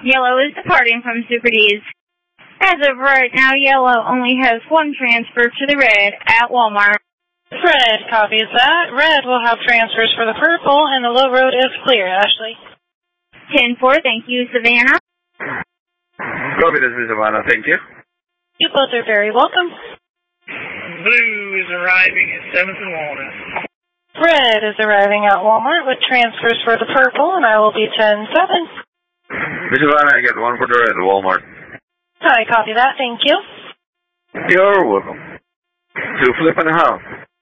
Yellow is departing from Super D's. As of right now, Yellow only has one transfer to the red at Walmart. Red copies that. Red will have transfers for the purple, and the low road is clear, Ashley. 10-4, thank you, Savannah. Copy this, Miss Savannah, thank you. You both are very welcome. Blue is arriving at 7th and Walnut. Red is arriving at Walmart with transfers for the purple, and I will be 10-7. Miss Savannah, I got one for the red at Walmart. I copy that, thank you. You're welcome. 2 flip and a half.